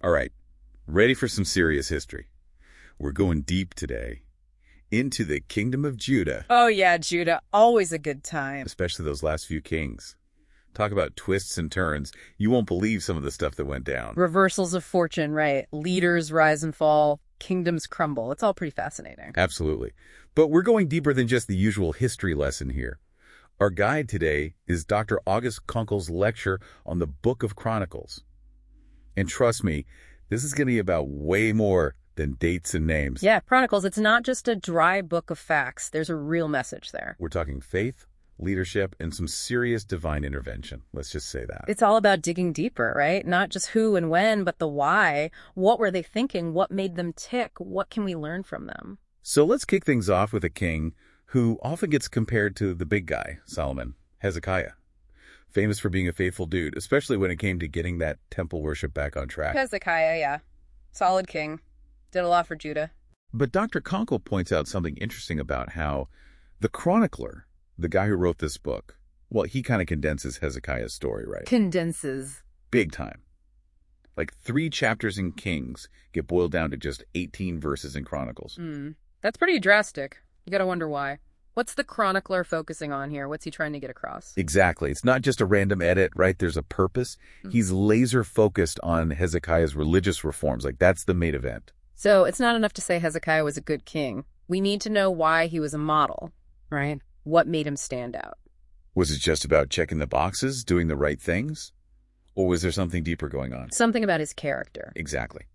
All right, ready for some serious history. We're going deep today into the Kingdom of Judah, Oh yeah, Judah, always a good time. especially those last few kings. Talk about twists and turns. You won't believe some of the stuff that went down. Reversals of fortune, right? Leaders rise and fall, kingdoms crumble. It's all pretty fascinating. Absolutely. But we're going deeper than just the usual history lesson here. Our guide today is Dr. August Kunkel's lecture on the Book of Chronicles. And trust me, this is going to be about way more than dates and names. Yeah, Chronicles, it's not just a dry book of facts. There's a real message there. We're talking faith, leadership, and some serious divine intervention. Let's just say that. It's all about digging deeper, right? Not just who and when, but the why. What were they thinking? What made them tick? What can we learn from them? So let's kick things off with a king who often gets compared to the big guy, Solomon, Hezekiah. Famous for being a faithful dude, especially when it came to getting that temple worship back on track. Hezekiah, yeah. Solid king. Did a lot for Judah. But Dr. Kunkel points out something interesting about how the chronicler, the guy who wrote this book, well, he kind of condenses Hezekiah's story, right? Condenses. Big time. Like 3 chapters in Kings get boiled down to just 18 verses in Chronicles. That's pretty drastic. You gotta wonder why. What's the chronicler focusing on here? What's he trying to get across? Exactly. It's not just a random edit, right? There's a purpose. He's laser focused on Hezekiah's religious reforms. Like, that's the main event. So it's not enough to say Hezekiah was a good king. We need to know why he was a model, right? What made him stand out? Was it just about checking the boxes, doing the right things? Or was there something deeper going on? Something about his character. Exactly.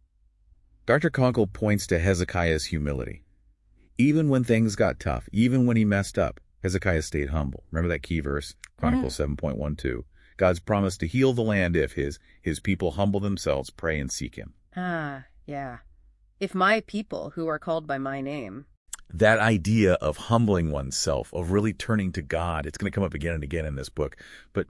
Dr. Kunkel points to Hezekiah's humility. Even when things got tough, even when he messed up, Hezekiah stayed humble. Remember that key verse, Chronicles 7.12. God's promise to heal the land if his people humble themselves, pray, and seek him. Ah, yeah. If my people, who are called by my name. That idea of humbling oneself, of really turning to God, it's going to come up again and again in this book. But,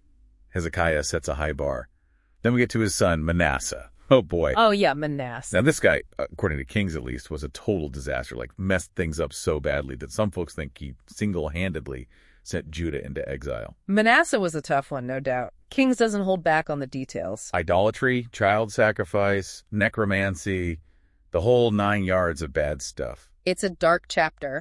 Hezekiah sets a high bar. Then we get to his son, Manasseh. Oh, boy. Oh, yeah, Manasseh. Now, this guy, according to Kings at least, was a total disaster, like messed things up so badly that some folks think he single-handedly sent Judah into exile. Manasseh was a tough one, no doubt. Kings doesn't hold back on the details. Idolatry, child sacrifice, necromancy, the whole 9 yards of bad stuff. It's a dark chapter.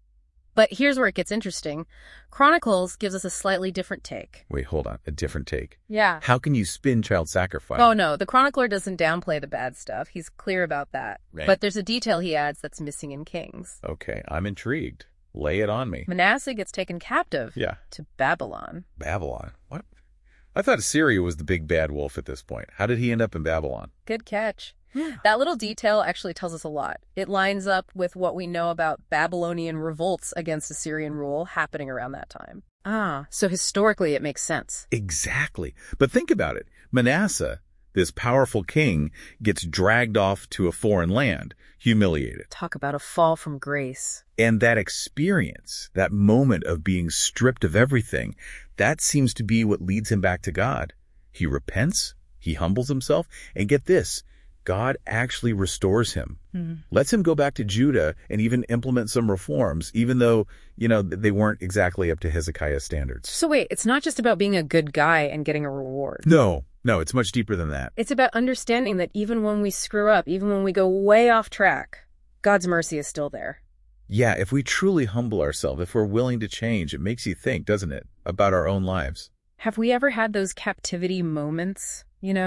But here's where it gets interesting. Chronicles gives us a slightly different take. Wait, hold on. A different take. Yeah. How can you spin child sacrifice? Oh, no. The chronicler doesn't downplay the bad stuff. He's clear about that. Right. But there's a detail he adds that's missing in Kings. Okay, I'm intrigued. Lay it on me. Manasseh gets taken captive to Babylon. Babylon? What? I thought Assyria was the big bad wolf at this point. How did he end up in Babylon? Good catch. That little detail actually tells us a lot. It lines up with what we know about Babylonian revolts against Assyrian rule happening around that time. Ah, so historically it makes sense. Exactly. But think about it. Manasseh, this powerful king, gets dragged off to a foreign land, humiliated. Talk about a fall from grace. And that experience, that moment of being stripped of everything, that seems to be what leads him back to God. He repents, he humbles himself, and get this, God actually restores him, lets him go back to Judah and even implement some reforms, even though, they weren't exactly up to Hezekiah's standards. So wait, it's not just about being a good guy and getting a reward. No, it's much deeper than that. It's about understanding that even when we screw up, even when we go way off track, God's mercy is still there. Yeah, if we truly humble ourselves, if we're willing to change, it makes you think, doesn't it, about our own lives. Have we ever had those captivity moments,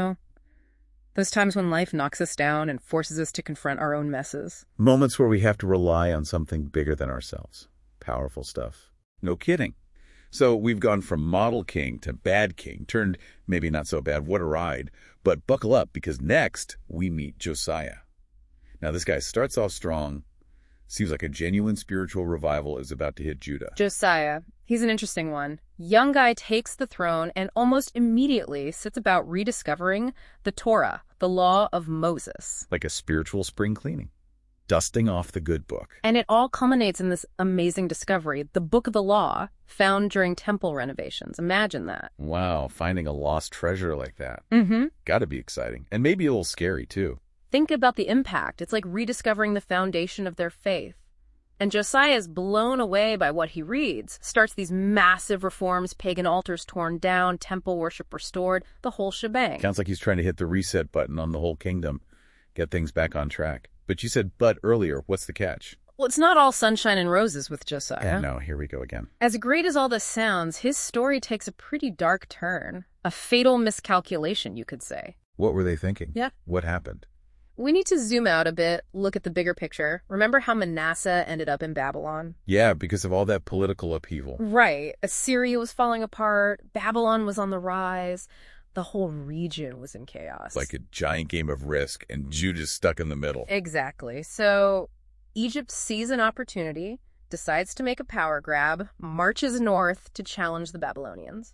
Those times when life knocks us down and forces us to confront our own messes. Moments where we have to rely on something bigger than ourselves. Powerful stuff. No kidding. So we've gone from model king to bad king, turned maybe not so bad, what a ride. But buckle up, because next we meet Josiah. Now this guy starts off strong. Seems like a genuine spiritual revival is about to hit Judah. Josiah, he's an interesting one. Young guy takes the throne and almost immediately sets about rediscovering the Torah, the law of Moses. Like a spiritual spring cleaning, dusting off the good book. And it all culminates in this amazing discovery, the Book of the Law, found during temple renovations. Imagine that. Wow, finding a lost treasure like that. Mm-hmm. Gotta be exciting. And maybe a little scary, too. Think about the impact. It's like rediscovering the foundation of their faith. And Josiah is blown away by what he reads, starts these massive reforms, pagan altars torn down, temple worship restored, the whole shebang. Sounds like he's trying to hit the reset button on the whole kingdom, get things back on track. But you said but earlier. What's the catch? Well, it's not all sunshine and roses with Josiah. And no, here we go again. As great as all this sounds, his story takes a pretty dark turn. A fatal miscalculation, you could say. What were they thinking? Yeah. What happened? We need to zoom out a bit, look at the bigger picture. Remember how Manasseh ended up in Babylon? Yeah, because of all that political upheaval. Right. Assyria was falling apart. Babylon was on the rise. The whole region was in chaos. Like a giant game of Risk, and Judah's stuck in the middle. Exactly. So Egypt sees an opportunity, decides to make a power grab, marches north to challenge the Babylonians.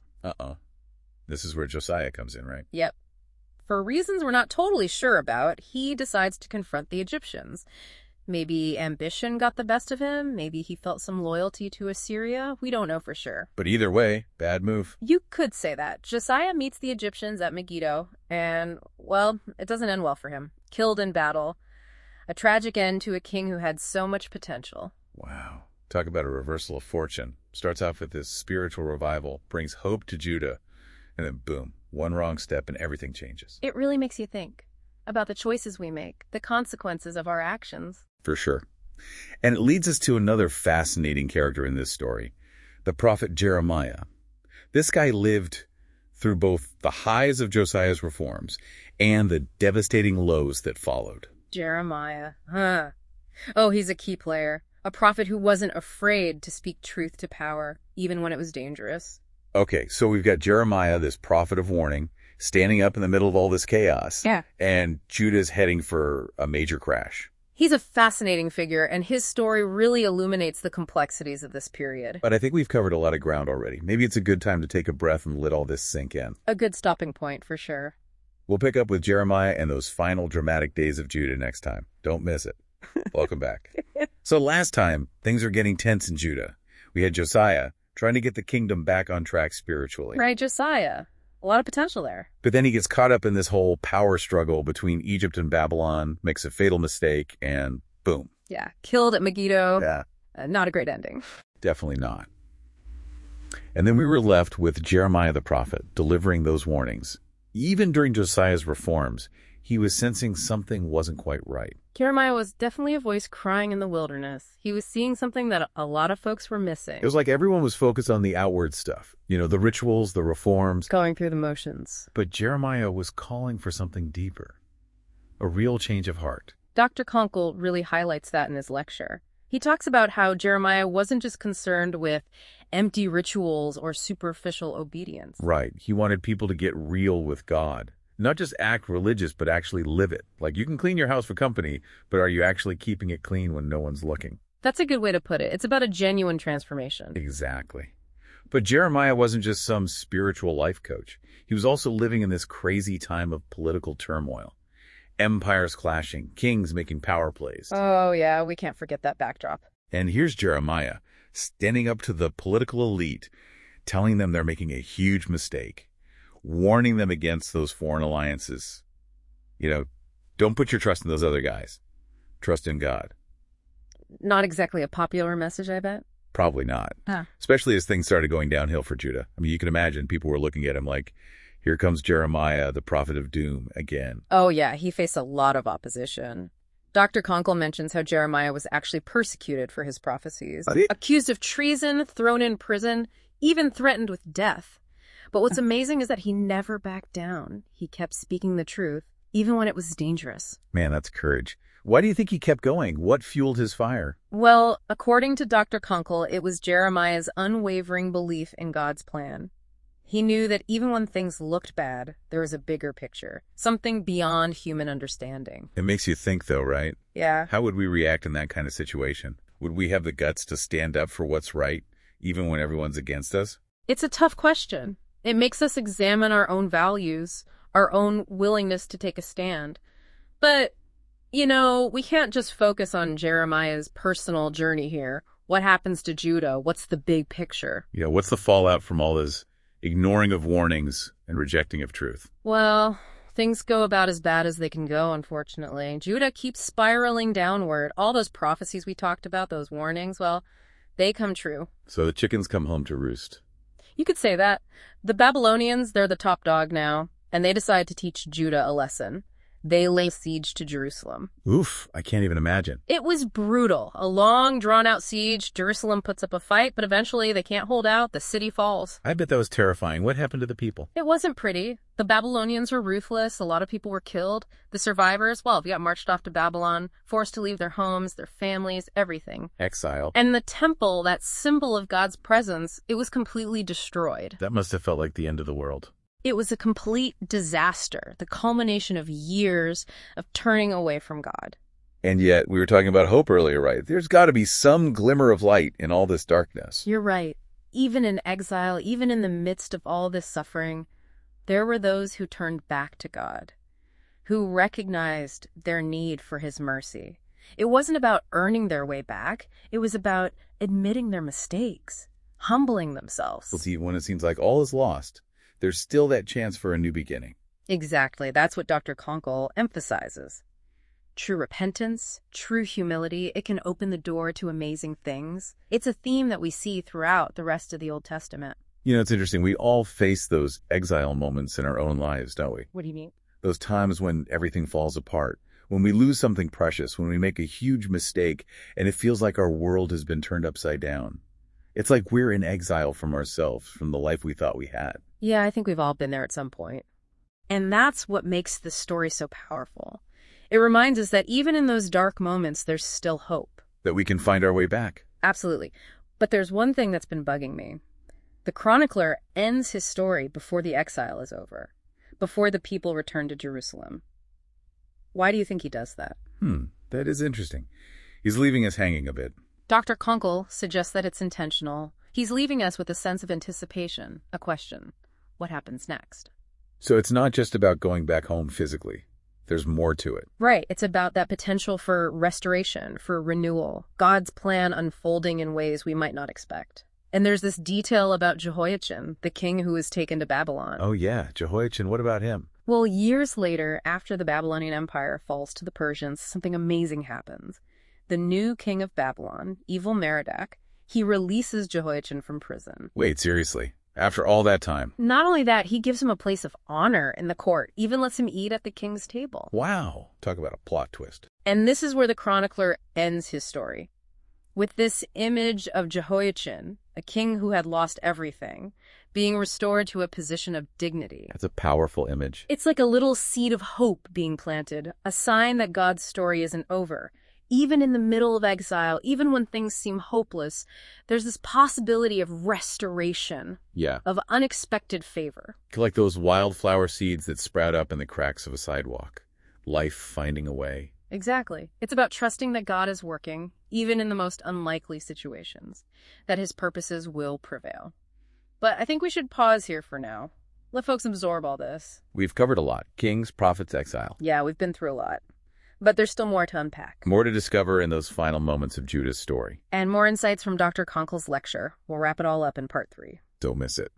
This is where Josiah comes in, right? Yep. For reasons we're not totally sure about, he decides to confront the Egyptians. Maybe ambition got the best of him. Maybe he felt some loyalty to Assyria. We don't know for sure. But either way, bad move. You could say that. Josiah meets the Egyptians at Megiddo, and, well, it doesn't end well for him. Killed in battle. A tragic end to a king who had so much potential. Wow. Talk about a reversal of fortune. Starts off with this spiritual revival, brings hope to Judah, and then boom, one wrong step and everything changes. It really makes you think about the choices we make, the consequences of our actions. For sure. And it leads us to another fascinating character in this story, the prophet Jeremiah. This guy lived through both the highs of Josiah's reforms and the devastating lows that followed. Jeremiah. Oh, he's a key player. A prophet who wasn't afraid to speak truth to power, even when it was dangerous. Okay, so we've got Jeremiah, this prophet of warning, standing up in the middle of all this chaos. Yeah. And Judah's heading for a major crash. He's a fascinating figure, and his story really illuminates the complexities of this period. But I think we've covered a lot of ground already. Maybe it's a good time to take a breath and let all this sink in. A good stopping point, for sure. We'll pick up with Jeremiah and those final dramatic days of Judah next time. Don't miss it. Welcome back. So last time, things are getting tense in Judah. We had Josiah trying to get the kingdom back on track spiritually. Right, Josiah. A lot of potential there. But then he gets caught up in this whole power struggle between Egypt and Babylon, makes a fatal mistake, and boom. Yeah, killed at Megiddo. Yeah. Not a great ending. Definitely not. And then we were left with Jeremiah the prophet delivering those warnings. Even during Josiah's reforms, he was sensing something wasn't quite right. Jeremiah was definitely a voice crying in the wilderness. He was seeing something that a lot of folks were missing. It was like everyone was focused on the outward stuff. You know, the rituals, the reforms. Going through the motions. But Jeremiah was calling for something deeper. A real change of heart. Dr. Conkle really highlights that in his lecture. He talks about how Jeremiah wasn't just concerned with empty rituals or superficial obedience. Right. He wanted people to get real with God. Not just act religious, but actually live it. Like, you can clean your house for company, but are you actually keeping it clean when no one's looking? That's a good way to put it. It's about a genuine transformation. Exactly. But Jeremiah wasn't just some spiritual life coach. He was also living in this crazy time of political turmoil. Empires clashing, kings making power plays. Oh, yeah, we can't forget that backdrop. And here's Jeremiah, standing up to the political elite, telling them they're making a huge mistake, warning them against those foreign alliances. You know, don't put your trust in those other guys. Trust in God. Not exactly a popular message, I bet. Probably not. Huh. Especially as things started going downhill for Judah. I mean, you can imagine people were looking at him like, here comes Jeremiah, the prophet of doom, again. Oh, yeah, he faced a lot of opposition. Dr. Conkle mentions how Jeremiah was actually persecuted for his prophecies. Accused of treason, thrown in prison, even threatened with death. But what's amazing is that he never backed down. He kept speaking the truth, even when it was dangerous. Man, that's courage. Why do you think he kept going? What fueled his fire? Well, according to Dr. Conkle, it was Jeremiah's unwavering belief in God's plan. He knew that even when things looked bad, there was a bigger picture, something beyond human understanding. It makes you think, though, right? Yeah. How would we react in that kind of situation? Would we have the guts to stand up for what's right, even when everyone's against us? It's a tough question. It makes us examine our own values, our own willingness to take a stand. But, you know, we can't just focus on Jeremiah's personal journey here. What happens to Judah? What's the big picture? Yeah, what's the fallout from all this ignoring of warnings and rejecting of truth? Well, things go about as bad as they can go, unfortunately. Judah keeps spiraling downward. All those prophecies we talked about, those warnings, well, they come true. So the chickens come home to roost. You could say that. The Babylonians, they're the top dog now, and they decide to teach Judah a lesson. They lay siege to Jerusalem. Oof, I can't even imagine. It was brutal. A long, drawn-out siege. Jerusalem puts up a fight, but eventually they can't hold out. The city falls. I bet that was terrifying. What happened to the people? It wasn't pretty. The Babylonians were ruthless. A lot of people were killed. The survivors, well, got marched off to Babylon, forced to leave their homes, their families, everything. Exile. And the temple, that symbol of God's presence, it was completely destroyed. That must have felt like the end of the world. It was a complete disaster, the culmination of years of turning away from God. And yet, we were talking about hope earlier, right? There's got to be some glimmer of light in all this darkness. You're right. Even in exile, even in the midst of all this suffering, there were those who turned back to God, who recognized their need for his mercy. It wasn't about earning their way back. It was about admitting their mistakes, humbling themselves. Well, see, when it seems like all is lost, there's still that chance for a new beginning. Exactly. That's what Dr. Conkle emphasizes. True repentance, true humility, it can open the door to amazing things. It's a theme that we see throughout the rest of the Old Testament. You know, it's interesting. We all face those exile moments in our own lives, don't we? What do you mean? Those times when everything falls apart, when we lose something precious, when we make a huge mistake, and it feels like our world has been turned upside down. It's like we're in exile from ourselves, from the life we thought we had. Yeah, I think we've all been there at some point. And that's what makes this story so powerful. It reminds us that even in those dark moments, there's still hope. That we can find our way back. Absolutely. But there's one thing that's been bugging me. The chronicler ends his story before the exile is over, before the people return to Jerusalem. Why do you think he does that? That is interesting. He's leaving us hanging a bit. Dr. Conkle suggests that it's intentional. He's leaving us with a sense of anticipation, a question. What happens next? So it's not just about going back home physically. There's more to it. Right. It's about that potential for restoration, for renewal, God's plan unfolding in ways we might not expect. And there's this detail about Jehoiachin, the king who was taken to Babylon. Oh yeah, Jehoiachin, what about him? Well, years later, after the Babylonian Empire falls to the Persians, something amazing happens. The new king of Babylon, Evil-Merodach, he releases Jehoiachin from prison. Wait, seriously? After all that time? Not only that, he gives him a place of honor in the court, even lets him eat at the king's table. Wow. Talk about a plot twist. And this is where the chronicler ends his story. With this image of Jehoiachin, a king who had lost everything, being restored to a position of dignity. That's a powerful image. It's like a little seed of hope being planted, a sign that God's story isn't over. Even in the middle of exile, even when things seem hopeless, there's this possibility of restoration, Yeah. of unexpected favor. Like those wildflower seeds that sprout up in the cracks of a sidewalk. Life finding a way. Exactly. It's about trusting that God is working, even in the most unlikely situations, that his purposes will prevail. But I think we should pause here for now. Let folks absorb all this. We've covered a lot. Kings, prophets, exile. Yeah, we've been through a lot. But there's still more to unpack. More to discover in those final moments of Judah's story. And more insights from Dr. Conkle's lecture. We'll wrap it all up in part 3. Don't miss it.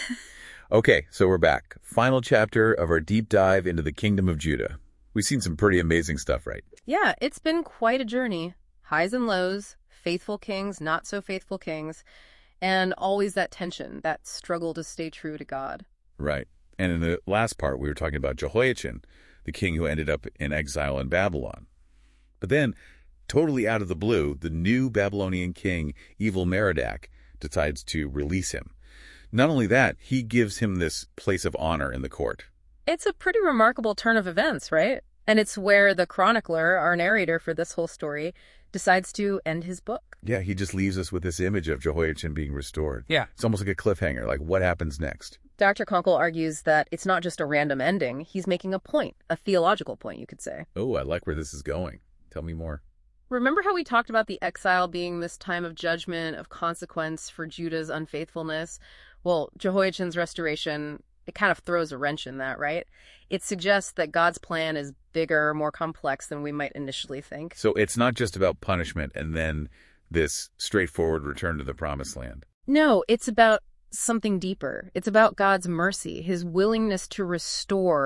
Okay, so we're back. Final chapter of our deep dive into the kingdom of Judah. We've seen some pretty amazing stuff, right? Yeah, it's been quite a journey. Highs and lows, faithful kings, not so faithful kings, and always that tension, that struggle to stay true to God. Right. And in the last part, we were talking about Jehoiachin, the king who ended up in exile in Babylon. But then, totally out of the blue, the new Babylonian king, Evil-Merodach, decides to release him. Not only that, he gives him this place of honor in the court. It's a pretty remarkable turn of events, right? And it's where the chronicler, our narrator for this whole story, decides to end his book. Yeah, he just leaves us with this image of Jehoiachin being restored. Yeah. It's almost like a cliffhanger, like what happens next? Dr. Conkle argues that it's not just a random ending. He's making a point, a theological point, you could say. Oh, I like where this is going. Tell me more. Remember how we talked about the exile being this time of judgment, of consequence for Judah's unfaithfulness? Well, Jehoiachin's restoration, it kind of throws a wrench in that, right? It suggests that God's plan is bigger, more complex than we might initially think. So it's not just about punishment and then this straightforward return to the promised land. No, it's about something deeper. It's about God's mercy, his willingness to restore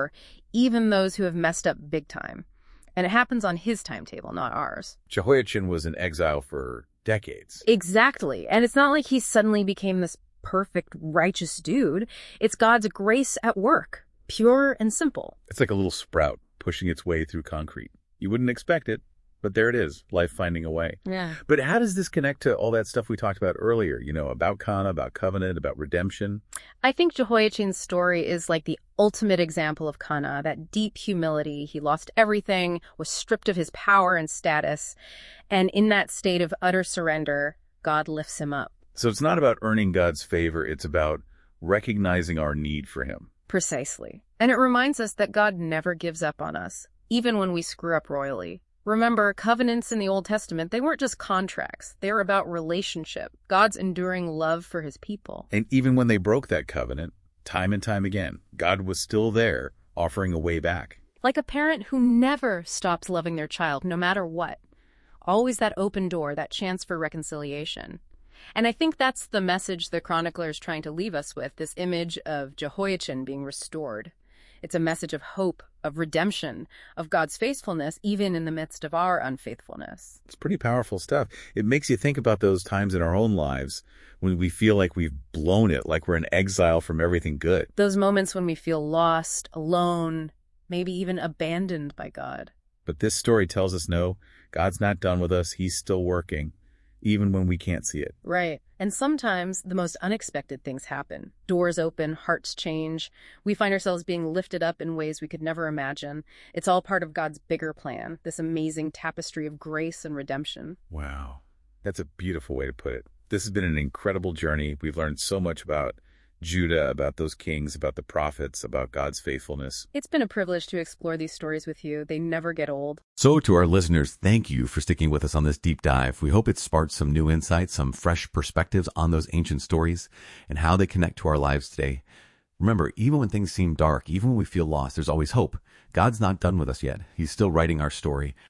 even those who have messed up big time. And it happens on his timetable, not ours. Jehoiachin was in exile for decades. Exactly. And it's not like he suddenly became this perfect, righteous dude. It's God's grace at work, pure and simple. It's like a little sprout pushing its way through concrete. You wouldn't expect it, but there it is, life finding a way. Yeah. But how does this connect to all that stuff we talked about earlier, about Kana, about covenant, about redemption? I think Jehoiachin's story is like the ultimate example of Kana, that deep humility. He lost everything, was stripped of his power and status, and in that state of utter surrender, God lifts him up. So it's not about earning God's favor, it's about recognizing our need for him. Precisely. And it reminds us that God never gives up on us, even when we screw up royally. Remember, covenants in the Old Testament, they weren't just contracts. They were about relationship, God's enduring love for his people. And even when they broke that covenant, time and time again, God was still there, offering a way back. Like a parent who never stops loving their child, no matter what. Always that open door, that chance for reconciliation. And I think that's the message the chronicler is trying to leave us with, this image of Jehoiachin being restored. It's a message of hope, of redemption, of God's faithfulness, even in the midst of our unfaithfulness. It's pretty powerful stuff. It makes you think about those times in our own lives when we feel like we've blown it, like we're in exile from everything good. Those moments when we feel lost, alone, maybe even abandoned by God. But this story tells us no, God's not done with us. He's still working, even when we can't see it. Right. And sometimes the most unexpected things happen. Doors open, hearts change. We find ourselves being lifted up in ways we could never imagine. It's all part of God's bigger plan, this amazing tapestry of grace and redemption. Wow. That's a beautiful way to put it. This has been an incredible journey. We've learned so much about Judah, about those kings, about the prophets, about God's faithfulness. It's been a privilege to explore these stories with you. They never get old. So to our listeners, thank you for sticking with us on this deep dive. We hope it sparked some new insights, some fresh perspectives on those ancient stories and how they connect to our lives today. Remember, even when things seem dark, even when we feel lost, there's always hope. God's not done with us yet. He's still writing our story.